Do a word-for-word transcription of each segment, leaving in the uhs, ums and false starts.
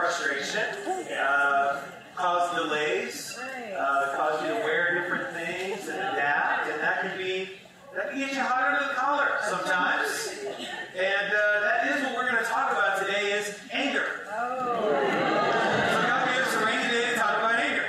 frustration, uh, cause delays, uh, cause you to wear different things and adapt, and that can be that can get you hot under the collar sometimes. And uh, that is what we're going to talk about today is anger. Oh. So God gave us a rainy day to talk about anger.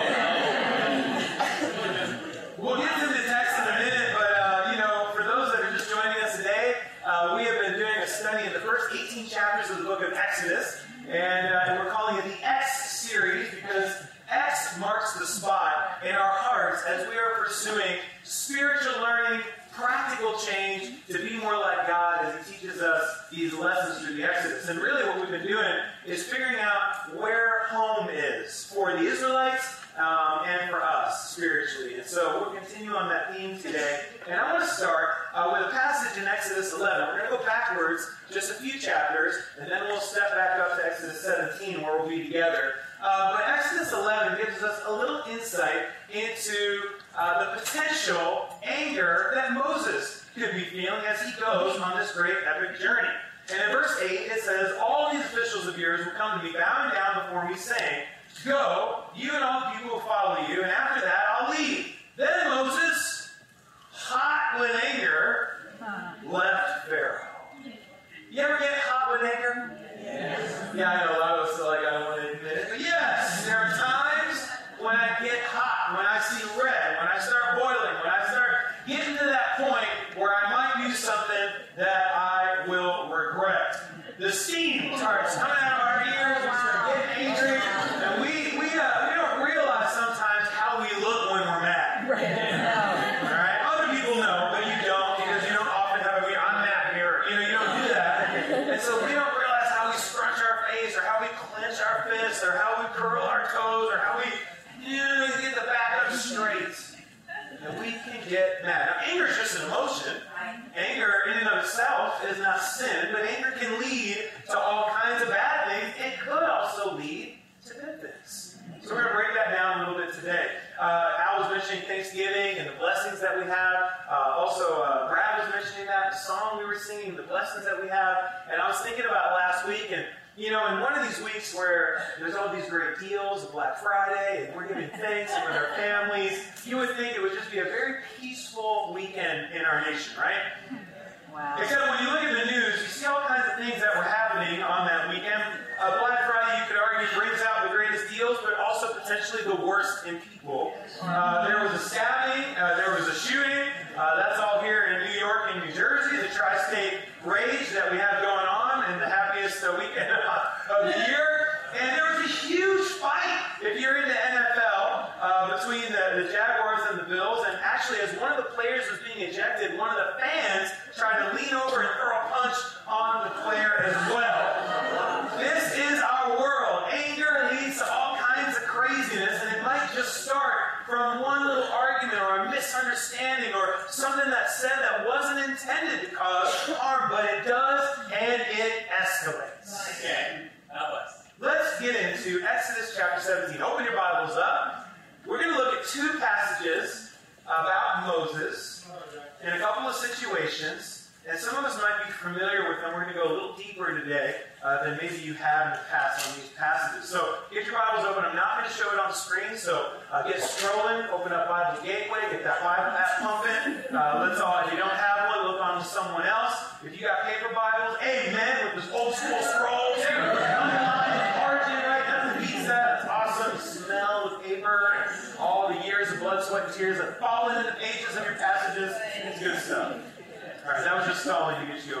We'll get to the text in a minute, but uh, you know, for those that are just joining us today, uh, we have been doing a study in the first eighteen chapters of the book of Exodus, and, uh, and we're calling it the X series because X marks the spot in our hearts as we are pursuing spiritual learning, practical change to be more like God as He teaches us these lessons through the Exodus. And really what we've been doing is figuring out where home is for the Israelites um, and for us spiritually. And so we'll continue on that theme today. And I want to start uh, with a passage in Exodus eleven. We're going to go backwards just a few chapters, and then we'll step back up to Exodus seventeen where we'll be together. Uh, but Exodus eleven gives us a little insight into uh, the potential anger that Moses could be feeling as he goes on this great epic journey. And in verse eight it says, "All these officials of yours will come to me, bowing down before me, saying, 'Go, you and all the people will follow you, and after that I'll leave.' Then Moses, hot with anger, left Pharaoh." You ever get hot with anger? Yes. Yeah, I know a lot of us are like, I don't want to admit it. But yes, there are times when I get hot, when I see red, when I start boiling, when I start getting to that point where I might do something that I will regret. The steam starts coming out of our ears, we start getting angry, and we we, uh, we don't realize sometimes how we look when we're mad. Right. Yeah. All right? Other people know, but you don't, because you don't often have a, I'm mad here. You know, you don't do that. And so we don't realize how we scrunch our face, or how we clench our fists, or how we curl our toes, or how we you know, get the back up straight. And we can get mad. Now, anger is just an emotion. Anger in and of itself is not sin, but anger can lead to all kinds of bad things. It could also lead to good things. So we're going to break that down a little bit today. Uh, Al was mentioning Thanksgiving and the blessings that we have. Uh, also, uh, Brad was mentioning that, the song we were singing, the blessings that we have. And I was thinking about last week, and you know, in one of these weeks where there's all these great deals, Black Friday, and we're giving thanks and with our families, you would think it would just be a very peaceful weekend in our nation, right? Wow. Except when you look at the news, you see all kinds of things that were happening on that weekend. Uh, Black Friday, you could argue, brings out the greatest deals, but also potentially the worst in people. Uh, there was a stabbing, uh, there was a shooting. Uh, that's all here in New York and New Jersey, the tri-state rage that we have going on, and the happiest uh, weekend of the year. And there was a huge fight, if you're into N F L, uh, between the, the Jaguars and the Bills. And actually, as one of the players was being ejected, one of the fans tried to lean over and throw a punch on the player as well. This is our world. Anger leads to all kinds of craziness, and it might just start from one little argument or a misunderstanding or something that's said that wasn't intended to cause harm, but it does, and it escalates. Okay. Let's get into Exodus chapter seventeen. Open your Bibles up. We're going to look at two passages about Moses in a couple of situations, and some of us might be familiar with them. We're going to go a little deeper today uh, than maybe you have in the past on these passages. So get your Bibles open. I'm not going to show it on the screen, so uh, get scrolling, open up Bible Gateway, get that Bible app pumping. Uh, let's all, if you don't have one, look on to someone else. If you got paper Bibles, amen, with this old school scrolls. Smell the paper, all the years of blood, sweat, and tears that fall into the pages of your passages. It's good stuff. All right, that was just stalling to get you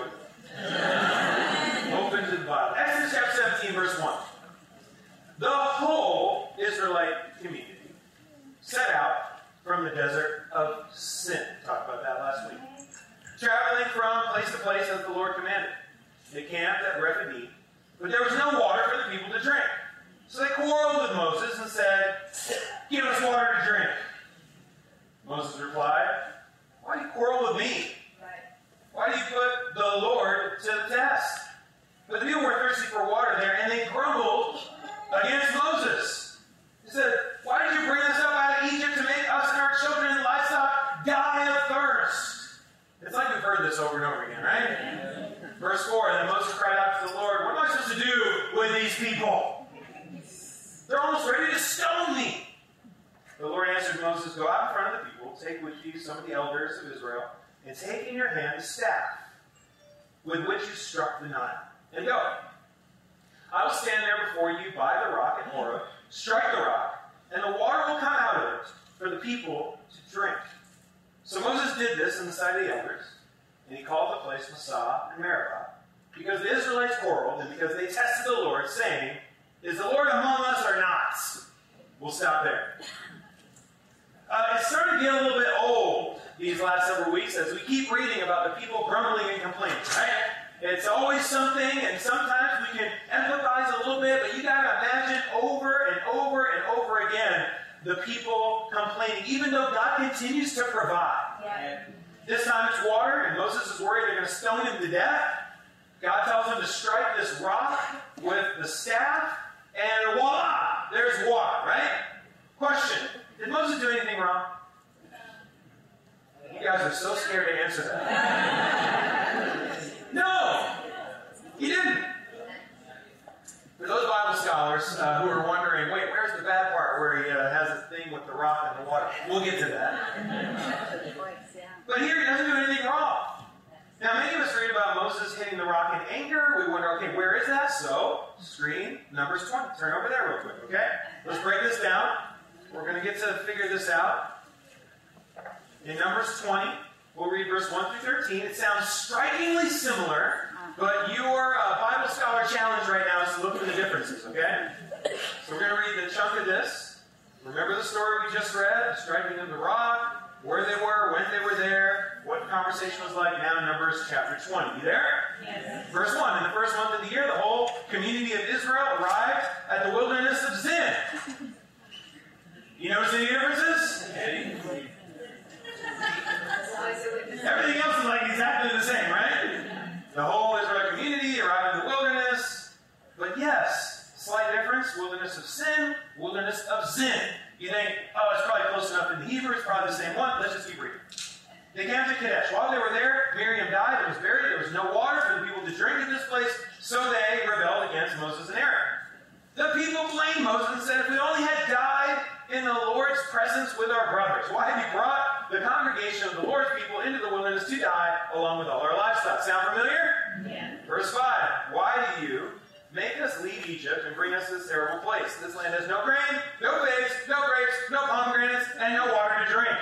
open. Open to the Bible. Exodus chapter seventeen, verse one. The whole Israelite community set out from the desert of Sin. Talked about that last week. Traveling from place to place as the Lord commanded. They camped at Rephidim, but there was no water for the people to drink. So they quarreled with Moses and said, "Give us water to drink." Moses replied, "Why do you quarrel with me? Why do you put the Lord to the test?" But the people were thirsty for water there, and they grumbled against Moses. He said, "Why did you bring us up out of Egypt to make us and our children and livestock die of thirst?" It's like we've heard this over and over again, right? Verse four, and then Moses cried out to the Lord, "What am I supposed to do with these people? They're almost ready to stone me. The Lord answered Moses, go out in front of the people, take with you some of the elders of Israel, and take in your hand the staff with which you struck the Nile, and go. I will stand there before you by the rock at Horeb, strike the rock, and the water will come out of it for the people to drink. So Moses did this in the sight of the elders, and he called the place Massah and Meribah, because the Israelites quarreled, and because they tested the Lord, saying, is the Lord among us or not? We'll stop there. Uh, it's starting to get a little bit old these last several weeks as we keep reading about the people grumbling and complaining, right? It's always something, and sometimes we can empathize a little bit, but you got to imagine over and over and over again the people complaining, even though God continues to provide. Yeah. This time it's water, and Moses is worried they're going to stone him to death. God tells him to strike this rock with the staff, and voila, there's water, right? Question, did Moses do anything wrong? You guys are so scared to answer that. No, he didn't. For those Bible scholars uh, who are wondering, wait, where's the bad part where he uh, has a thing with the rock and the water? We'll get to that. But here he doesn't do anything wrong. Now, many of us read about Moses hitting the rock in anger. We wonder, okay, where is that? So, screen, Numbers twenty. Turn over there real quick, okay? Let's break this down. We're going to get to figure this out. In Numbers twenty, we'll read verse one through thirteen. It sounds strikingly similar, but your uh, Bible scholar challenge right now is to look for the differences, okay? So we're going to read the chunk of this. Remember the story we just read? Striking of the rock, where they were, when they were there, what the conversation was like. Now Numbers chapter twenty. You there? Yes. Verse one. In the first month of the year, the whole community of Israel arrived at the wilderness of Zin. You notice any differences? Everything else is like exactly the same, right? The whole Israel community arrived in the wilderness. But yes, slight difference. Wilderness of Sin, wilderness of Zin. You think, oh, it's probably close enough in the Hebrew. It's probably the same one. Let's just keep reading. They came to Kadesh. While they were there, Miriam died and was buried. There was no water for the people to drink in this place, so they rebelled against Moses and Aaron. The people blamed Moses and said, if we only had died in the Lord's presence with our brothers, why have you brought the congregation of the Lord's people into the wilderness to die along with all our livestock? Sound familiar? Yeah. Verse five. Why do you make us leave Egypt and bring us to this terrible place? This land has no grain, no figs, no grapes, no pomegranates, and no water to drink.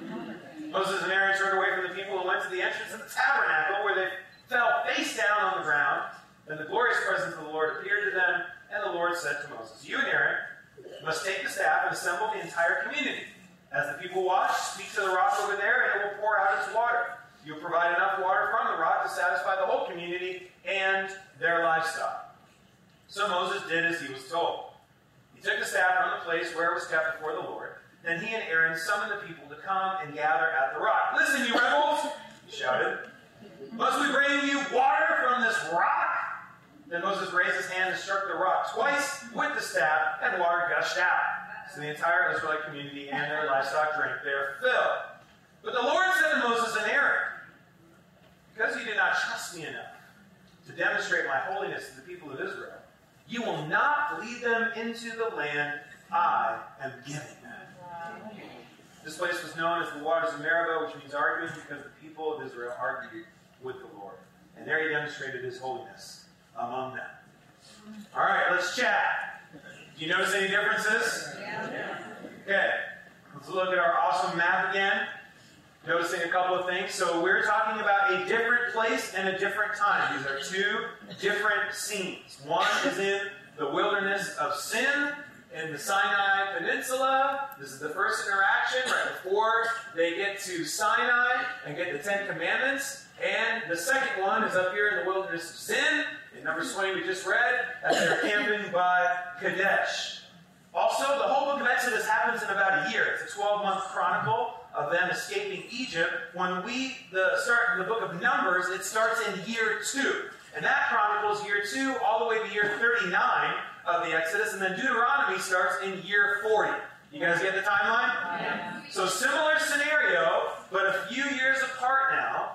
No. Moses and Aaron turned away from the people and went to the entrance of the tabernacle, where they fell face down on the ground. Then the glorious presence of the Lord appeared to them, and the Lord said to Moses, you and Aaron must take the staff and assemble the entire community. As the people watch, speak to the rock over there, and it will pour out its water. You will provide enough water from the rock to satisfy the whole community and their livestock. So Moses did as he was told. He took the staff from the place where it was kept before the Lord. Then he and Aaron summoned the people to come and gather at the rock. Listen, you rebels, he shouted. Must we bring you water from this rock? Then Moses raised his hand and struck the rock twice with the staff, and water gushed out. So the entire Israelite community and their livestock drank their fill. But the Lord said to Moses and Aaron, because you did not trust me enough to demonstrate my holiness to the people of Israel, you will not lead them into the land I am giving them. This place was known as the waters of Meribah, which means arguing, because the people of Israel argued with the Lord. And there he demonstrated his holiness among them. All right, let's chat. Do you notice any differences? Yeah. Okay, let's look at our awesome map again. Noticing a couple of things. So we're talking about a different place and a different time. These are two different scenes. One is in the wilderness of Sin in the Sinai Peninsula. This is the first interaction right before they get to Sinai and get the Ten Commandments. And the second one is up here in the wilderness of Sin. In Numbers twenty we just read, as they're camping by Kadesh. Also, the whole book of Exodus happens in about a year. It's a twelve-month chronicle of them escaping Egypt. When we the start in the book of Numbers, it starts in year two. And that chronicles year two all the way to year thirty-nine of the Exodus. And then Deuteronomy starts in year forty. You guys get the timeline? Yeah. So similar scenario, but a few years apart now.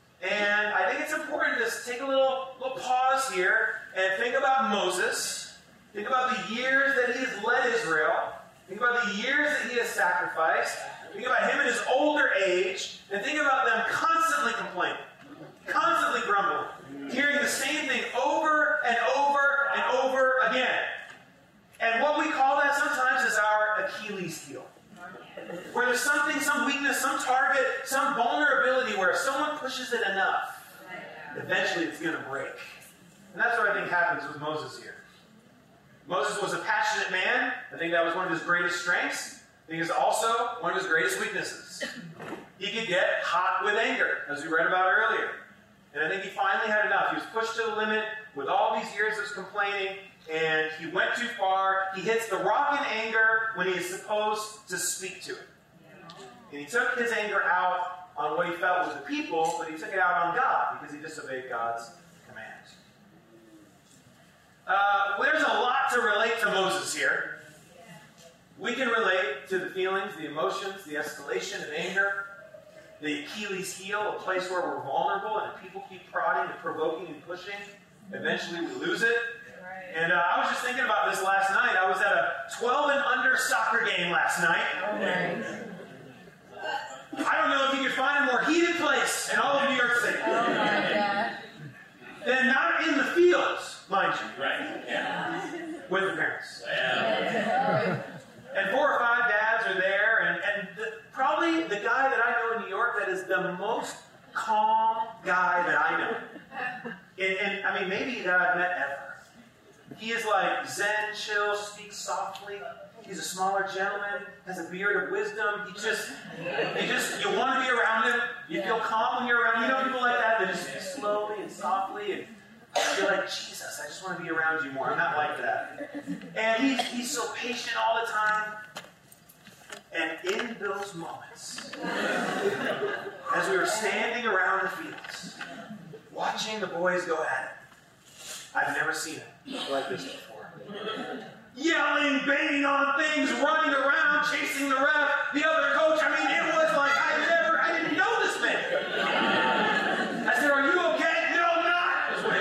And I think it's important to take a little, little pause here and think about Moses Think about the years that he has led Israel. Think about the years that he has sacrificed. Think about him in his older age. And think about them constantly complaining, constantly grumbling, hearing the same thing over and over and over again. And what we call that sometimes is our Achilles heel. Where there's something, some weakness, some target, some vulnerability where if someone pushes it enough, eventually it's going to break. And that's what I think happens with Moses here. Moses was a passionate man. I think that was one of his greatest strengths. I think it's also one of his greatest weaknesses. He could get hot with anger, as we read about earlier. And I think he finally had enough. He was pushed to the limit with all these years of complaining, and he went too far. He hits the rock in anger when he is supposed to speak to it. And he took his anger out on what he felt was the people, but he took it out on God because he disobeyed God's commands. Uh, there's a lot to relate to Moses here. We can relate to the feelings, the emotions, the escalation of anger, the Achilles heel, a place where we're vulnerable and people keep prodding and provoking and pushing. Eventually we lose it. And uh, I was just thinking about this last night. I was at a twelve and under soccer game last night. Okay. I don't know if you could find a more heated place in all of New York City. Oh my God. Then not in the fields, mind you. Right. Yeah. With the parents. Yeah. And four or five dads are there, and, and the, probably the guy that I know in New York that is the most calm guy that I know. And, and I mean, maybe that I've met ever. He is like Zen, chill, speaks softly. He's a smaller gentleman, has a beard of wisdom. He just, he just, you want to be around him. You feel calm when you're around him. You know people like that? They just speak slowly and softly, and you're like, Jesus, I just want to be around you more. I'm not like that. And he's, he's so patient all the time. And in those moments, as we were standing around the fields, watching the boys go at it, I've never seen it like this before. Yelling, banging on things, running around, chasing the ref, the other coach. I mean, it was like I never, I didn't know this man. I said, are you okay? No, I'm not. I was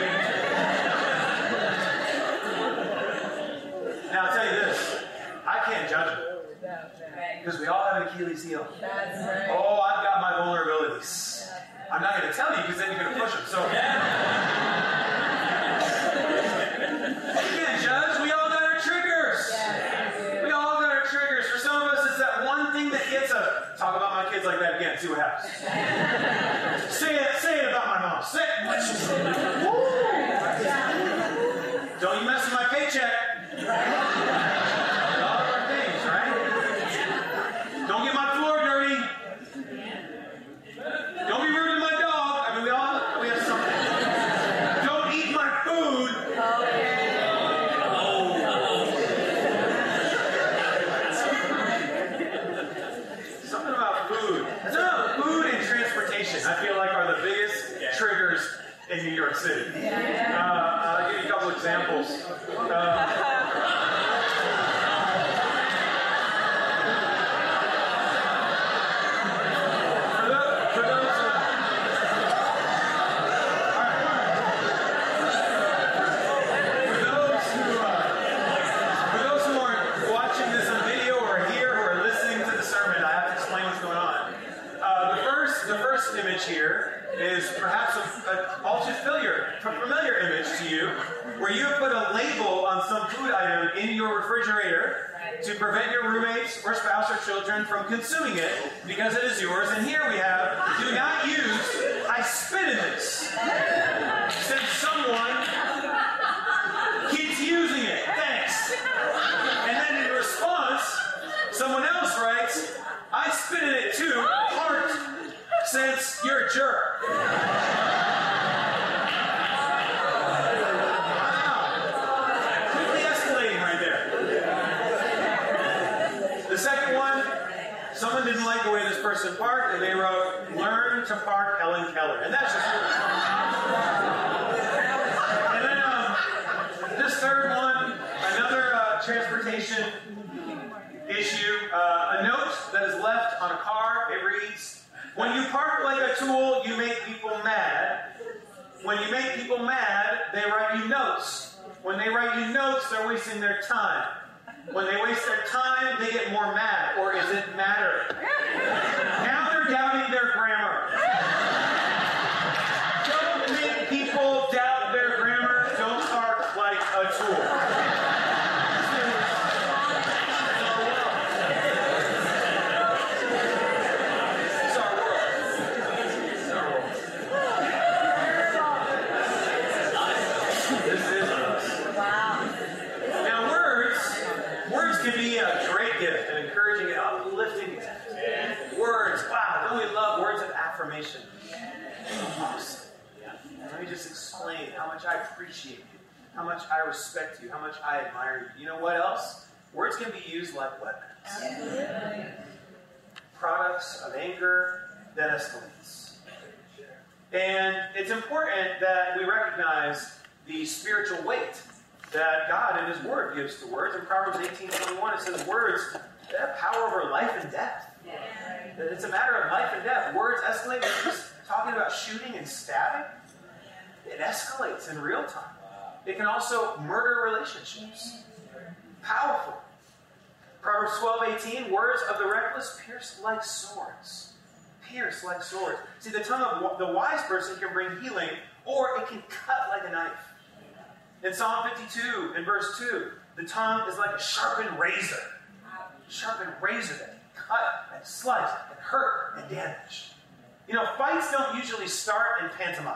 waiting. Now, I'll tell you this. I can't judge him. Because we all have an Achilles heel. Oh, I've got my vulnerabilities. I'm not going to tell you because then you're going to push them. So, you can't judge. We all got our triggers. We all got our triggers. For some of us, it's that one thing that gets us. Talk about my kids like that again. See what happens. Say it. Say it about my mom. Say it. Woo. Don't you mess with my paycheck. In New York City. Uh, I'll give you a couple examples. Uh, here is perhaps a, a all too familiar, familiar image to you, where you have put a label on some food item in your refrigerator to prevent your roommates or spouse or children from consuming it because it is yours. And here we have, do not use, I spit in this. Since someone keeps using it, thanks. And then in response, someone else writes, I spit in it too, heart. Since you're a jerk. Wow. Quickly escalating right there. The second one, someone didn't like the way this person parked, and they wrote, learn to park Helen Keller. And that's just And then um, this third one, another uh, transportation issue, uh, a note that is left on a car, it reads, when you park like a tool, you make people mad. When you make people mad, they write you notes. When they write you notes, they're wasting their time. When they waste their time, they get more mad. Or is it matter? Now they're doubting their grammar. Don't make people doubt their grammar. Don't bark like a tool. Affirmation. Awesome. Let me just explain how much I appreciate you, how much I respect you, how much I admire you. You know what else? Words can be used like weapons. Products of anger that escalates. And it's important that we recognize the spiritual weight that God in His Word gives to words. In Proverbs eighteen twenty-one, it says words have power over life and death. It's a matter of life and death. Words escalate. We're just talking about shooting and stabbing. It escalates in real time. It can also murder relationships. Powerful. Proverbs twelve eighteen, words of the reckless pierce like swords. Pierce like swords. See, the tongue of the wise person can bring healing, or it can cut like a knife. In Psalm fifty-two, in verse two, the tongue is like a sharpened razor. Sharpened razor that can cut and slice and hurt and damage. You know, fights don't usually start in pantomime.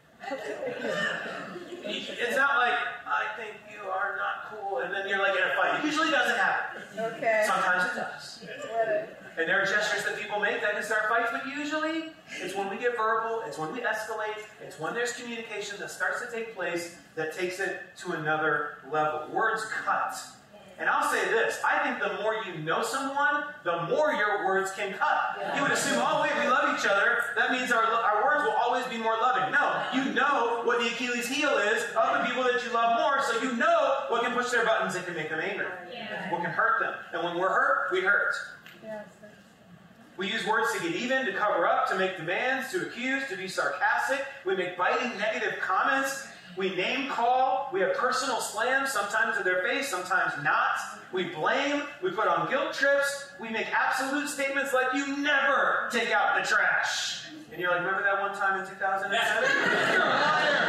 It's not like, I think you are not cool, and then you're like in a fight. It usually doesn't happen. Okay. Sometimes it does. And there are gestures that people make that can start fights, but usually it's when we get verbal, it's when we escalate, it's when there's communication that starts to take place that takes it to another level. Words cut. And I'll say this, I think the more you know someone, the more your words can cut. Yeah. You would assume, oh wait, we love each other, that means our, our words will always be more loving. No, you know what the Achilles heel is of the people that you love more, so you know what can push their buttons that can make them angry. Yeah. What can hurt them. And when we're hurt, we hurt. Yeah. We use words to get even, to cover up, to make demands, to accuse, to be sarcastic. We make biting negative comments. We name call, we have personal slams, sometimes to their face, sometimes not. We blame, we put on guilt trips, we make absolute statements like, you never take out the trash. And you're like, remember that one time in two thousand seven? You're a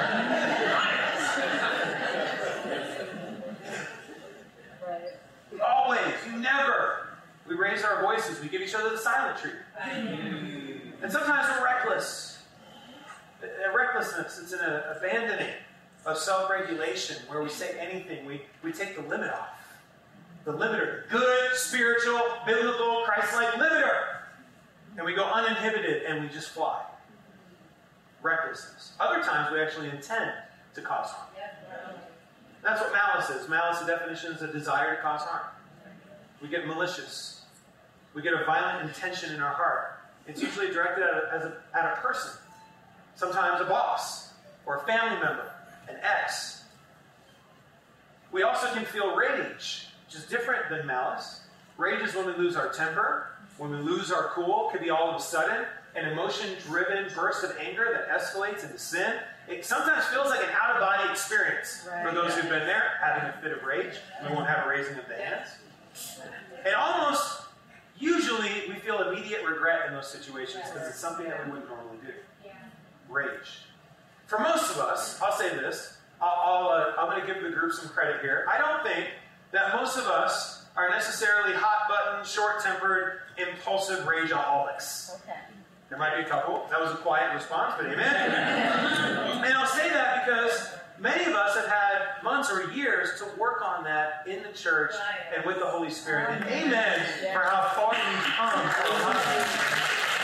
liar! Right. Always, you never. We raise our voices, we give each other the silent treatment. And sometimes we're reckless. A recklessness, it's an abandoning of self-regulation where we say anything, we, we take the limit off. The limiter, the good, spiritual, biblical, Christ-like limiter. And we go uninhibited and we just fly. Recklessness. Other times we actually intend to cause harm. That's what malice is. Malice, the definition, is a desire to cause harm. We get malicious. We get a violent intention in our heart. It's usually directed at a, as a, at a person. Sometimes a boss, or a family member, an ex. We also can feel rage, which is different than malice. Rage is when we lose our temper, when we lose our cool. It could be all of a sudden, an emotion-driven burst of anger that escalates into sin. It sometimes feels like an out-of-body experience right. for those who've been there, having a fit of rage. We won't have a raising of the hands. And almost, usually, we feel immediate regret in those situations because it's something that we wouldn't normally do. Rage. For most of us, I'll say this, I'll, I'll, uh, I'm going to give the group some credit here. I don't think that most of us are necessarily hot-button, short-tempered, impulsive rageaholics. Okay. There might be a couple. That was a quiet response, but amen. And I'll say that because many of us have had months or years to work on that in the church and with the Holy Spirit. And amen for how far we've come from us.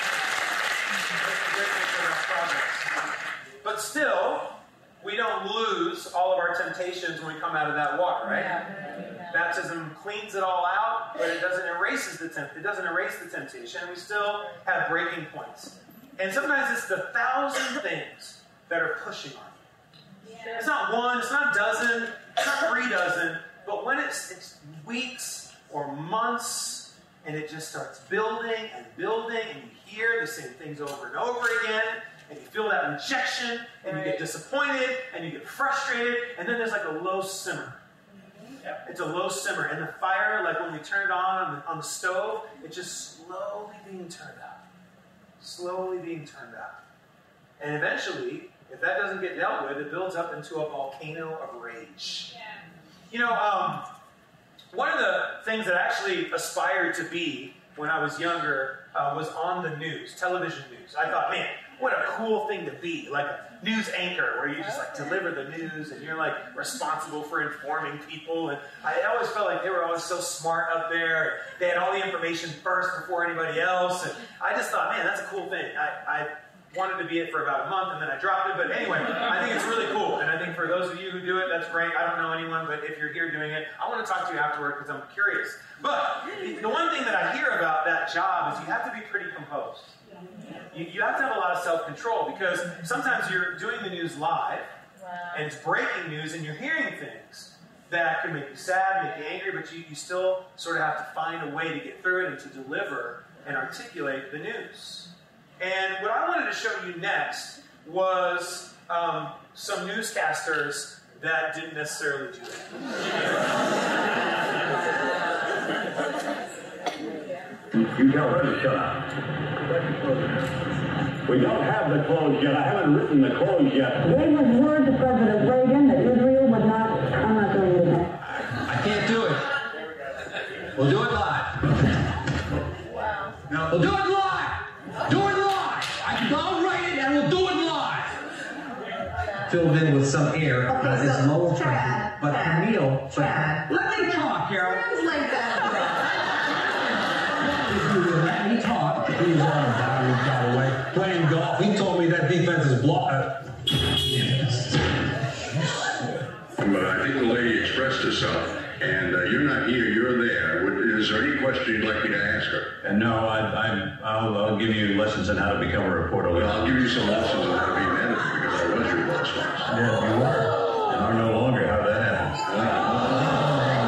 But still, we don't lose all of our temptations when we come out of that water, right? Yeah, yeah. Baptism cleans it all out, but it doesn't erase the temp- it doesn't erase the temptation. We still have breaking points. And sometimes it's the thousand things that are pushing on you. Yeah. It's not one, it's not a dozen, it's not three dozen, but when it's, it's weeks or months, and it just starts building and building, and you hear the same things over and over again, and you feel that rejection, and you get disappointed, and you get frustrated, and then there's like a low simmer. It's a low simmer, and the fire, like when we turn it on on the, on the stove, it's just slowly being turned out. Slowly being turned out. And eventually, if that doesn't get dealt with, it builds up into a volcano of rage. Yeah. You know, um, one of the things that I actually aspired to be when I was younger uh, was on the news, television news. I thought, man, what a cool thing to be, like a news anchor where you just like deliver the news and you're like responsible for informing people. And I always felt like they were always so smart up there. They had all the information first before anybody else. And I just thought, man, that's a cool thing. I, I wanted to be it for about a month and then I dropped it. But anyway, I think it's really cool. And I think for those of you who do it, that's great. I don't know anyone, but if you're here doing it, I want to talk to you afterward because I'm curious. But the one thing that I hear about that job is you have to be pretty composed. You, you have to have a lot of self-control because sometimes you're doing the news live wow. and it's breaking news and you're hearing things that can make you sad, make you angry, but you, you still sort of have to find a way to get through it and to deliver and articulate the news. And what I wanted to show you next was um, some newscasters that didn't necessarily do that. You tell her to shut up. We don't have the close yet. I haven't written the close yet. Gave his word to President Reagan that Israel would not. I'm not going to do that. I can't do it. We'll do it live. Wow. No, we'll do it live. Do it live. I, I'll write it and we'll do it live. Filled in with some air. Okay, uh, so, it's lower Chad, pressure. But Chad, Camille, Chad. But, let me talk, Carol. Translate that. If you would let me talk, he was on a battery, by the way, playing golf. He told me that defense is blocked. Uh, But I think the lady expressed herself, and uh, you're not here, you're there. Would, is there any question you'd like me to ask her? And no, I, I, I'll, I'll give you lessons on how to become a reporter. Well, I'll give you some lessons on how to be an editor, because I was your boss once. Yeah, you were. And are no longer. How that happens.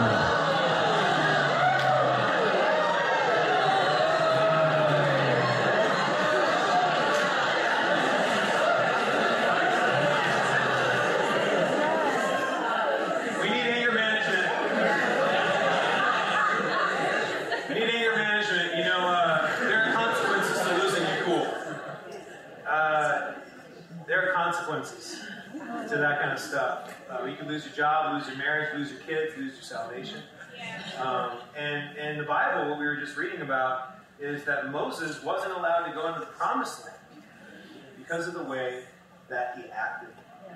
To that kind of stuff. Uh, you can lose your job, lose your marriage, lose your kids, lose your salvation. Um, and, and the Bible, what we were just reading about, is that Moses wasn't allowed to go into the promised land because of the way that he acted.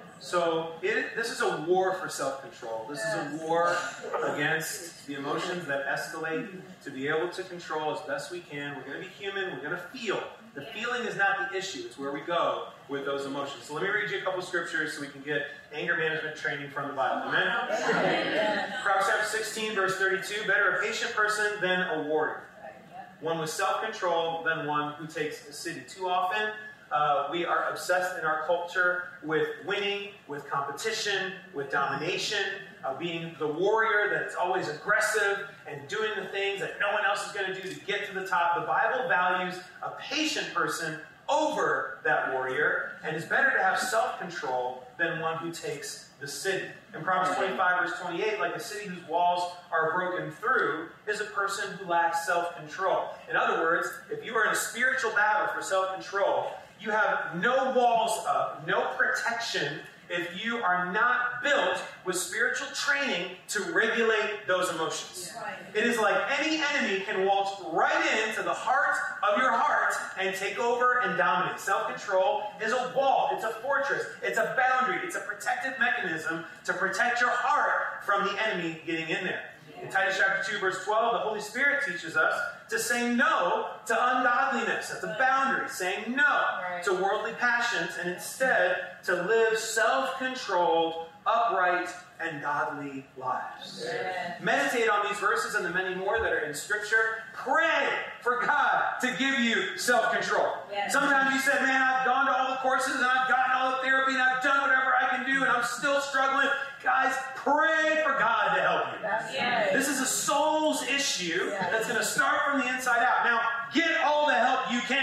So it, this is a war for self-control. This is a war against the emotions that escalate to be able to control as best we can. We're going to be human. We're going to feel. The feeling is not the issue. It's where we go with those emotions. So let me read you a couple scriptures so we can get anger management training from the Bible. Amen? Proverbs chapter sixteen, verse thirty-two. Better a patient person than a warrior. One with self-control than one who takes a city. Too often, uh, we are obsessed in our culture with winning, with competition, with domination, uh, being the warrior that is always aggressive and doing the things that no one else is going to do to get to the top. The Bible values a patient person over that warrior, and it's better to have self-control than one who takes the city. In Proverbs twenty-five, verse twenty-eight, like a city whose walls are broken through is a person who lacks self-control. In other words, if you are in a spiritual battle for self-control, you have no walls up, no protection, if you are not built with spiritual training to regulate those emotions. It is like any enemy can waltz right into the heart of your heart and take over and dominate. Self-control is a wall. It's a fortress. It's a boundary. It's a protective mechanism to protect your heart from the enemy getting in there. In Titus chapter two, verse twelve, the Holy Spirit teaches us to say no to ungodliness. That's a boundary. Saying no right. to worldly passions and instead to live self-controlled, upright, and godly lives. Yeah. Meditate on these verses and the many more that are in Scripture. Pray for God to give you self-control. Yeah. Sometimes you said, man, I've gone to all the courses and I've gotten all the therapy and I've done whatever I can do and I'm still struggling. Guys, pray for God to help you. Yeah. This is a soul's issue yeah. that's going to start from the inside out. Now, get all the help you can.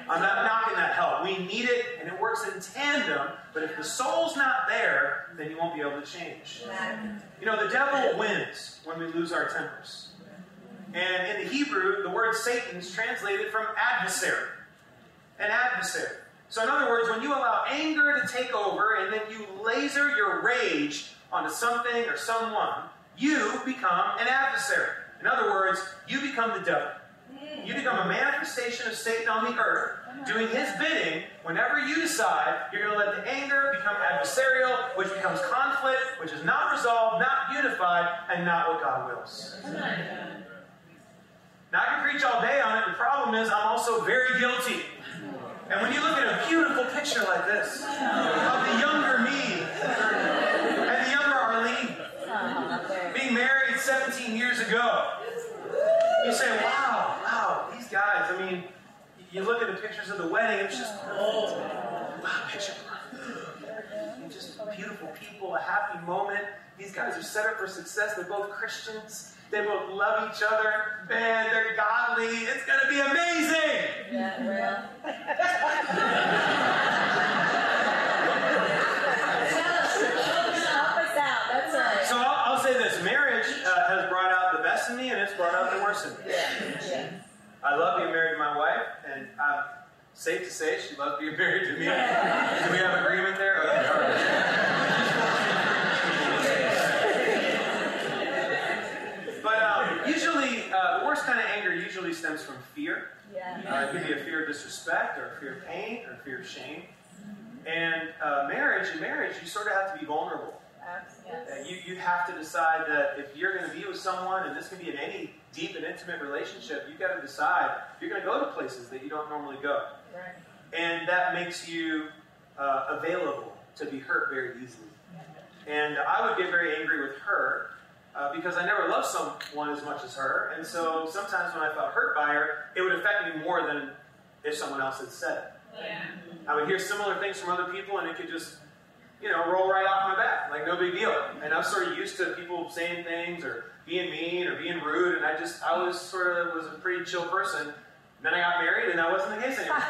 I'm not knocking that help. We need it, and it works in tandem, but if the soul's not there, then you won't be able to change. You know, the devil wins when we lose our tempers. And in the Hebrew, the word Satan is translated from adversary. An adversary. So in other words, when you allow anger to take over and then you laser your rage onto something or someone, you become an adversary. In other words, you become the devil. You become a manifestation of Satan on the earth, doing his bidding. Whenever you decide, you're going to let the anger become adversarial, which becomes conflict, which is not resolved, not unified, and not what God wills. Now, I can preach all day on it. The problem is I'm also very guilty. And when you look at a beautiful picture like this of the younger me and the younger Arlene being married seventeen years ago, you say, wow, wow, these guys, I mean, you look at the pictures of the wedding, it's just, oh, wow, picture perfect. Just beautiful people, a happy moment. These guys are set up for success. They're both Christians. They both love each other. Man, they're godly. It's going to be amazing. Yeah, well. Help us out. That's right. So I'll, I'll say this. Marriage uh, has brought out the best in me, and it's brought out the worst in me. Yeah. I love being married to my wife, and I'm safe to say she loves being married to me. Do we have agreement there? Okay, all right. But um, usually, uh, the worst kind of anger usually stems from fear. Yeah. Uh, it could be a fear of disrespect, or a fear of pain, or a fear of shame. And uh, marriage, in marriage, you sort of have to be vulnerable. Absolutely. Uh, you, you have to decide that if you're going to be with someone, and this can be in any deep and intimate relationship, you've got to decide you're going to go to places that you don't normally go. Right. And that makes you uh, available to be hurt very easily. And I would get very angry with her uh, because I never loved someone as much as her. And so sometimes when I felt hurt by her, it would affect me more than if someone else had said it. Yeah. I would hear similar things from other people, and it could just, you know, roll right off my back, like no big deal. And I was sort of used to people saying things or being mean or being rude, and I just, I was sort of was a pretty chill person. Then I got married, and that wasn't the case anymore.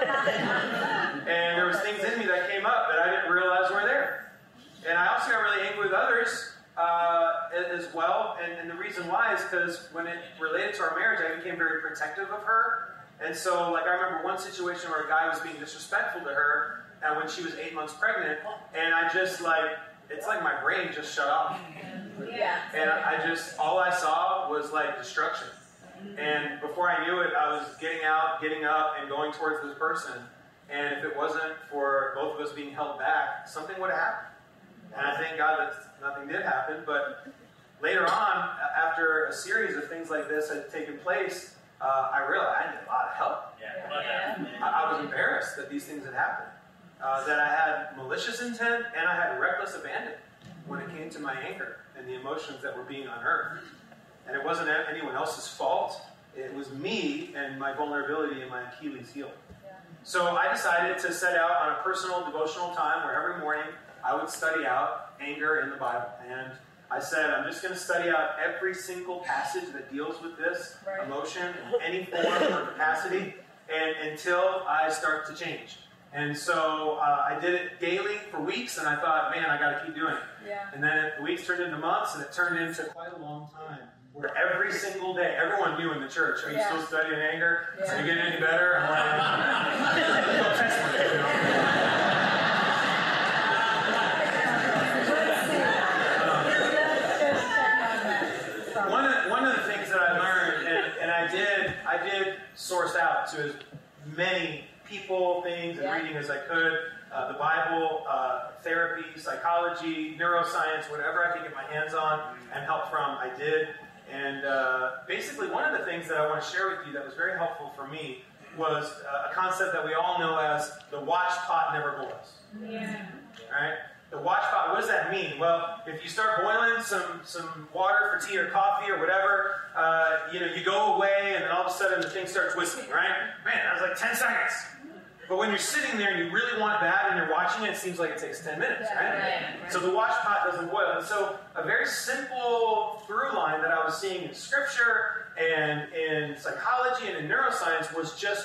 And there was things in me that came up that I didn't realize were there. And I also got really angry with others uh, as well. And, and the reason why is because when it related to our marriage, I became very protective of her. And so, like, I remember one situation where a guy was being disrespectful to her, and when she was eight months pregnant, and I just, like, it's like my brain just shut off. Yeah. And I just, all I saw was, like, destruction. And before I knew it, I was getting out, getting up, and going towards this person. And if it wasn't for both of us being held back, something would have happened. And I thank God that nothing did happen. But later on, after a series of things like this had taken place, uh, I realized I needed a lot of help. Yeah. I, I was embarrassed that these things had happened. Uh, that I had malicious intent, and I had reckless abandon when it came to my anger and the emotions that were being unearthed. And it wasn't anyone else's fault. It was me and my vulnerability and my Achilles heel. Yeah. So I decided to set out on a personal devotional time where every morning I would study out anger in the Bible. And I said, I'm just going to study out every single passage that deals with this right. emotion in any form or capacity, and until I start to change. And so uh, I did it daily for weeks, and I thought, man, I got to keep doing it. Yeah. And then it, the weeks turned into months, and it turned into quite a long time, where every single day, everyone knew in the church, are you yeah. still studying anger? Yeah. Are you getting any better? I'm like, don't test me, you know? um, one, of, one of the things that I learned, and, and I did, I did source out to as many people, things, and yeah. reading as I could. Uh, the Bible, uh, therapy, psychology, neuroscience, whatever I could get my hands on and help from, I did. And uh, basically, one of the things that I want to share with you that was very helpful for me was uh, a concept that we all know as the watch pot never boils. Yeah. Right? The watch pot, what does that mean? Well, if you start boiling some, some water for tea or coffee or whatever, uh, you know, you go away and then all of a sudden the thing starts whistling, right? Man, that was like ten seconds. But when you're sitting there and you really want it bad and you're watching it, it seems like it takes ten minutes, Yeah, right? right, right? So the watch pot doesn't boil. And so a very simple through line that I was seeing in Scripture and in psychology and in neuroscience was just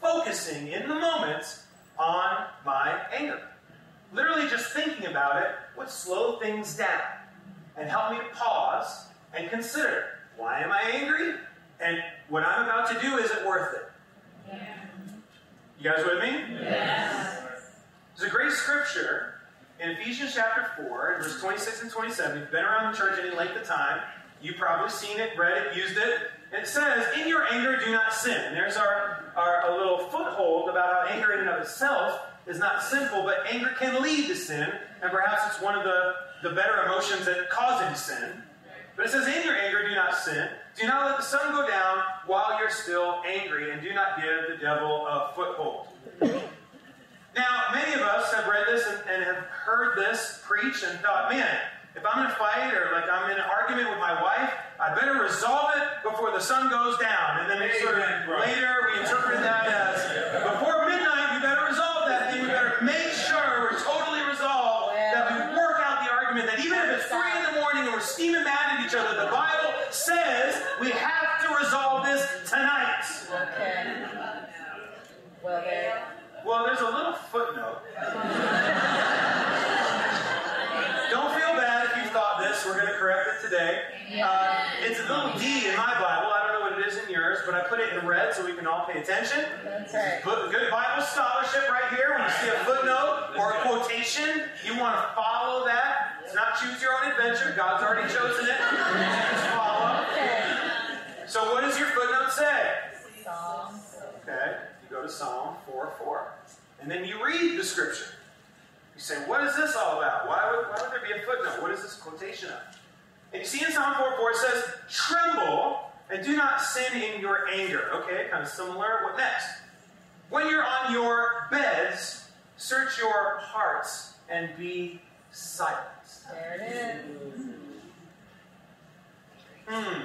focusing in the moment on my anger. Literally just thinking about it would slow things down and help me to pause and consider, why am I angry? And what I'm about to do, is it worth it? Yeah. You guys with me? Yes. There's a great scripture in Ephesians chapter four, verse twenty-six and twenty-seven. If you've been around the church any length of time, you've probably seen it, read it, used it. It says, in your anger, do not sin. And there's our, our a little foothold about how anger in and of itself is not sinful, but anger can lead to sin, and perhaps it's one of the, the better emotions that cause you to sin. But it says, in your anger, do not sin. Do not let the sun go down while you're still angry, and do not give the devil a foothold. Now, many of us have read this and, and have heard this preached and thought, man, if I'm in a fight or like I'm in an argument with my wife, I better resolve it before the sun goes down. And then we sort of, later we interpret that as, before midnight, we better resolve that thing. We better make sure we're totally resolved, that we work out the argument, that even if it's three in the morning and we're steaming mad at each other, the Bible says we have to resolve this tonight. Okay. Well, there. Well, there's a little footnote. Don't feel bad if you thought this. We're going to correct it today. Uh, it's a little D in my Bible. I don't know what it is in yours, but I put it in red so we can all pay attention. That's right. Put good Bible scholarship right here. When you see a footnote or a quotation, you want to follow that. It's not choose your own adventure. God's already chosen it. Just follow. Okay. So what does your footnote say? Psalm. Okay, you go to Psalm four four. And then you read the scripture. You say, what is this all about? Why would, why would there be a footnote? What is this quotation of? And you see in Psalm four four, it says, tremble and do not sin in your anger. Okay, kind of similar. What next? When you're on your beds, search your hearts and be silent. There it is. Hmm.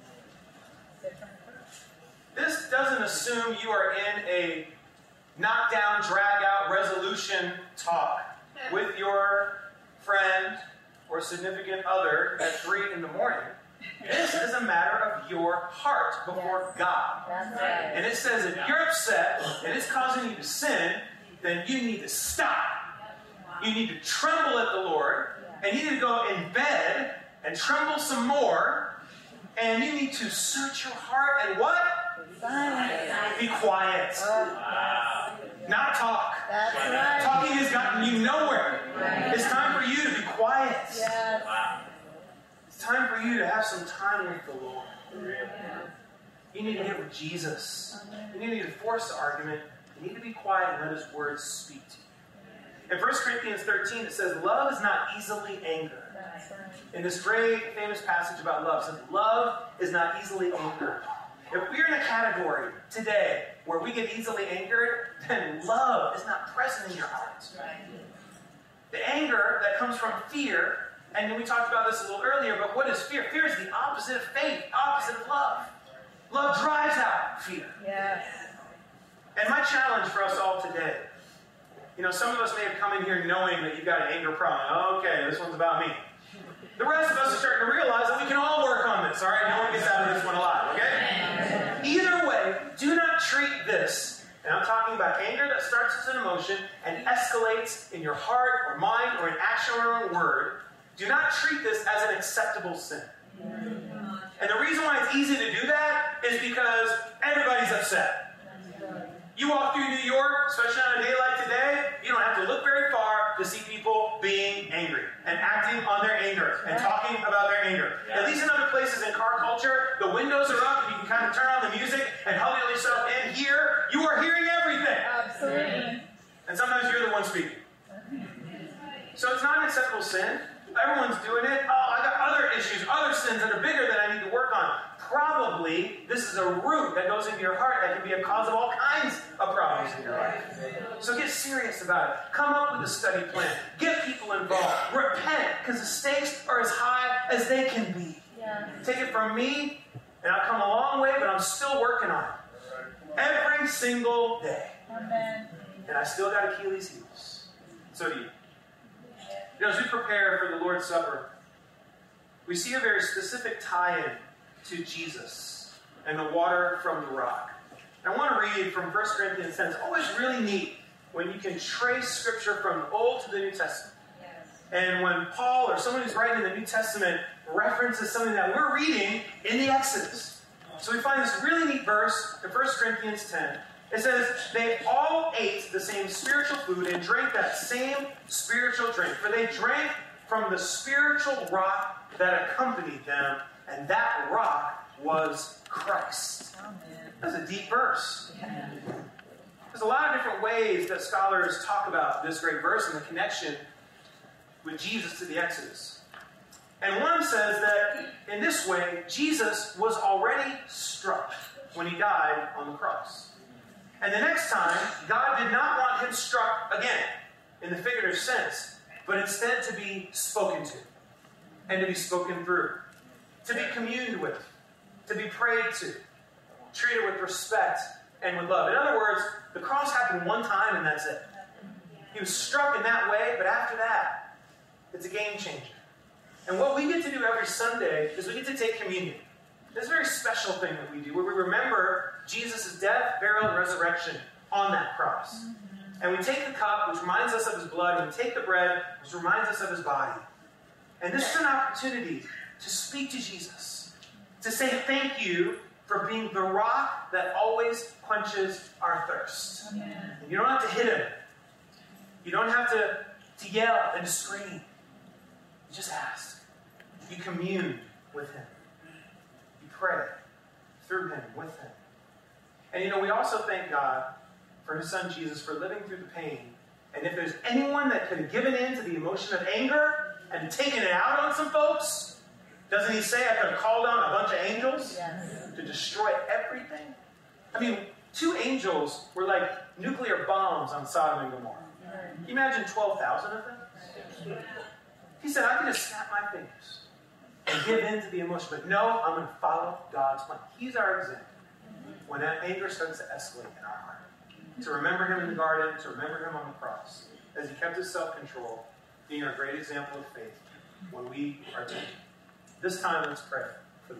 This doesn't assume you are in a knockdown, drag-out resolution talk with your friend or significant other at three in the morning. This is a matter of your heart before Yes. God. That's right. And it says if you're upset and it's causing you to sin, then you need to stop. You need to tremble at the Lord, and you need to go in bed and tremble some more, and you need to search your heart and what? Silence. Be quiet. Oh, Not talk. that's right. Talking has gotten you nowhere. It's time for you to be quiet. Yes. It's time for you to have some time with the Lord. You need to get with Jesus. You need to force the argument. You need to be quiet and let His words speak to you. In First Corinthians thirteen, it says, love is not easily angered. That's right. In this great famous passage about love, it says, love is not easily angered. If we're in a category today where we get easily angered, then love is not present in your heart. The anger that comes from fear, and we talked about this a little earlier, but what is fear? Fear is the opposite of faith, opposite of love. Love drives out fear. Yes. And my challenge for us all today, you know, some of us may have come in here knowing that you've got an anger problem. Okay, this one's about me. The rest of us are starting to realize that we can all work on this, all right? No one gets out of this one alive, okay? Either way, do not treat this, and I'm talking about anger that starts as an emotion and escalates in your heart or mind or in action or in word. Do not treat this as an acceptable sin. And the reason why it's easy to do that is because everybody's upset. You walk through New York, especially on a day like today, you don't have to look very far to see people being angry and acting on their anger and talking about their anger. At least in other places in car culture, the windows are up and you can kind of turn on the music and huddle yourself in. Here, you are hearing everything. Absolutely. And sometimes you're the one speaking. So it's not an acceptable sin. Everyone's doing it. Oh, I got other issues, other sins that are bigger that I need to work on. Probably this is a root that goes into your heart that can be a cause of all kinds of problems in your life. So get serious about it. Come up with a study plan. Get people involved. Repent, because the stakes are as high as they can be. Yeah. Take it from me, and I've come a long way, but I'm still working on it. Every single day. Amen. And I still got Achilles' heels. So do you. You know, as we prepare for the Lord's Supper, we see a very specific tie-in to Jesus and the water from the rock. I want to read from First Corinthians ten. It's always really neat when you can trace Scripture from the Old to the New Testament. And when Paul or someone who's writing the New Testament references something that we're reading in the Exodus. So we find this really neat verse in First Corinthians ten. It says, they all ate the same spiritual food and drank that same spiritual drink. For they drank from the spiritual rock that accompanied them, and that rock was Christ. That's a deep verse. There's a lot of different ways that scholars talk about this great verse and the connection with Jesus to the Exodus. And one says that in this way, Jesus was already struck when he died on the cross. And the next time, God did not want him struck again, in the figurative sense, but instead to be spoken to, and to be spoken through, to be communed with, to be prayed to, treated with respect and with love. In other words, the cross happened one time and that's it. He was struck in that way, but after that, it's a game changer. And what we get to do every Sunday is we get to take communion. It's a very special thing that we do, where we remember Jesus' death, burial, and resurrection on that cross. And we take the cup, which reminds us of his blood, and we take the bread, which reminds us of his body. And this is an opportunity to speak to Jesus, to say thank you for being the rock that always quenches our thirst. Amen. And you don't have to hit him. You don't have to, to yell and scream. You just ask. You commune with him. You pray through him, with him. And you know, we also thank God for his son Jesus for living through the pain. And if there's anyone that could have given in to the emotion of anger and taken it out on some folks, doesn't he say I could have called on a bunch of angels yes. to destroy everything? I mean, two angels were like nuclear bombs on Sodom and Gomorrah. Can you imagine twelve thousand of them? He said, I can just snap my fingers and give in to the emotion. But no, I'm going to follow God's plan. He's our example. When that anger starts to escalate in our heart, to remember him in the garden, to remember him on the cross, as he kept his self-control, being our great example of faith when we are tempted. This time, let's pray for the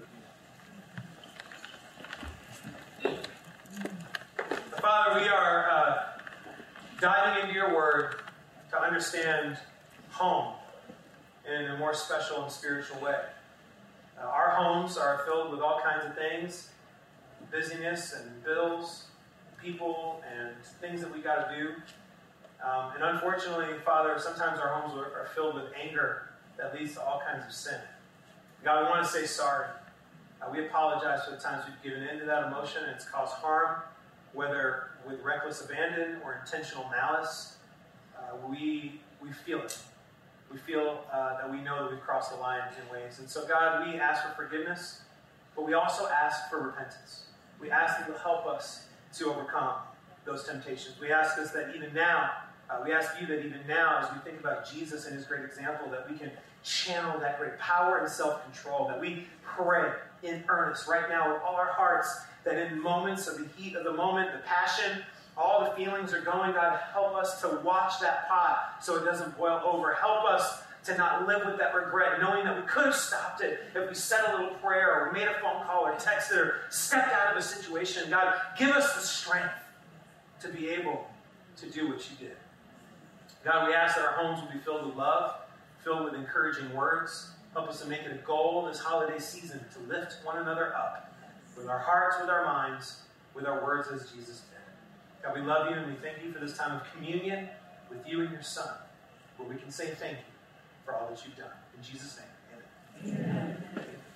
people. Father, we are uh, diving into your word to understand home in a more special and spiritual way. Uh, our homes are filled with all kinds of things, busyness and bills, people, and things that we got to do. Um, and unfortunately, Father, sometimes our homes are, are filled with anger that leads to all kinds of sin. God, we want to say sorry. Uh, we apologize for the times we've given in to that emotion and it's caused harm, whether with reckless abandon or intentional malice. Uh, we we feel it. We feel uh, that we know that we've crossed the line in ways. And so, God, we ask for forgiveness, but we also ask for repentance. We ask that you'll help us to overcome those temptations. We ask us that even now, uh, we ask you that even now, as we think about Jesus and his great example, that we can channel that great power and self-control, that we pray in earnest right now with all our hearts, that in moments of the heat of the moment, the passion, all the feelings are going, God, help us to watch that pot so it doesn't boil over. Help us to not live with that regret, knowing that we could have stopped it if we said a little prayer or made a phone call or texted or stepped out of a situation. God, give us the strength to be able to do what you did. God, we ask that our homes will be filled with love, filled with encouraging words. Help us to make it a goal this holiday season to lift one another up with our hearts, with our minds, with our words as Jesus did. God, we love you and we thank you for this time of communion with you and your Son, where we can say thank you for all that you've done. In Jesus' name, amen. Amen.